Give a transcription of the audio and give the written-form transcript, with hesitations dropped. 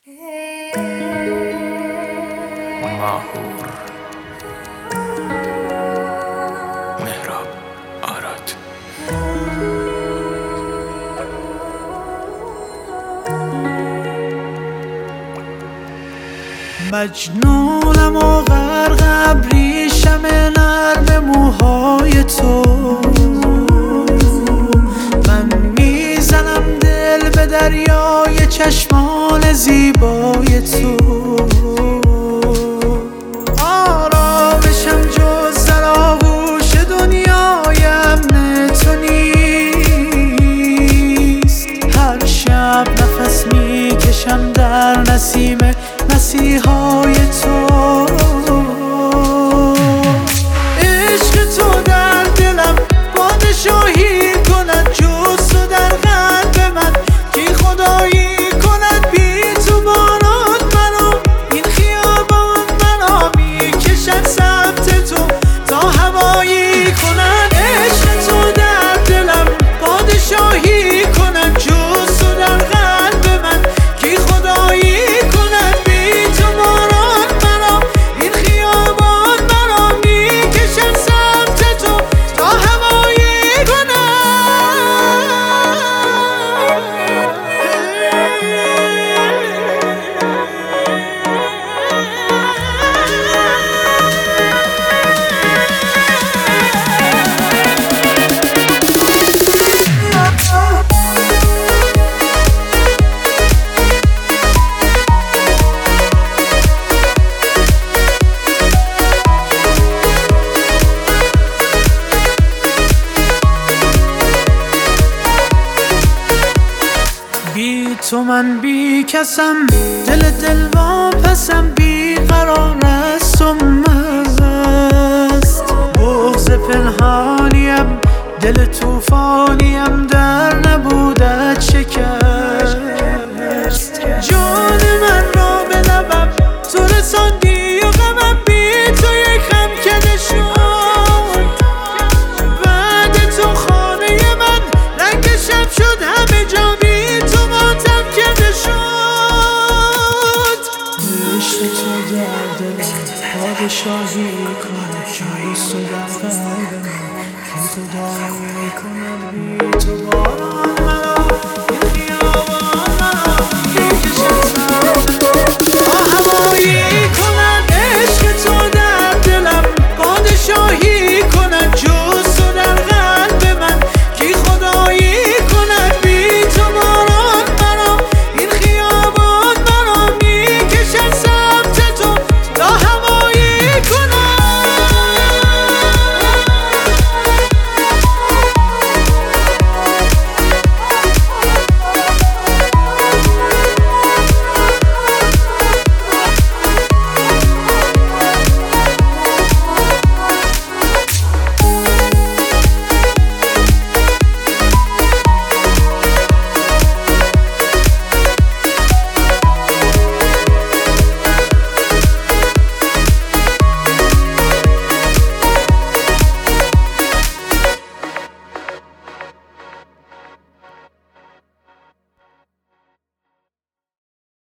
ماهور مهراب آراد مجنونم و غرق ابریشم نرم موهای تو، من میزنم دل به دریای چشمان زیبای تو. آرامشم جز در آغوش دنیای امن تو نیست. هر شب نفس میکشم در نسیم مسیحای تو. عشق تو در دلم پادشاهی کند، جز تو در قلب من کی خدایی کند. بی تو باران منو این خیابان منو میکشد سمت تو تا هوایی کند. عشق تو در دلم پادشاهی کند، جز تو در قلب من کی خدایی کند. بی تو باران منو این خیابان منو میکشد سمت تو تا هوایی کند. بی تو من بی کسم، دل واپسم، بی قرار است و مست. بغض پنهانیم دل توفانیم در نبودت شکست. جان من را به لبم تو رساندی و غمم بی تو یک خم کده شد. بعد تو خانه من رنگ شب شد، همه جا بی تو ماتم کده شد. عشق تو در دلم پادشاهی کند، جز تو در قلب من کی خدایی کند. بی تو باران منو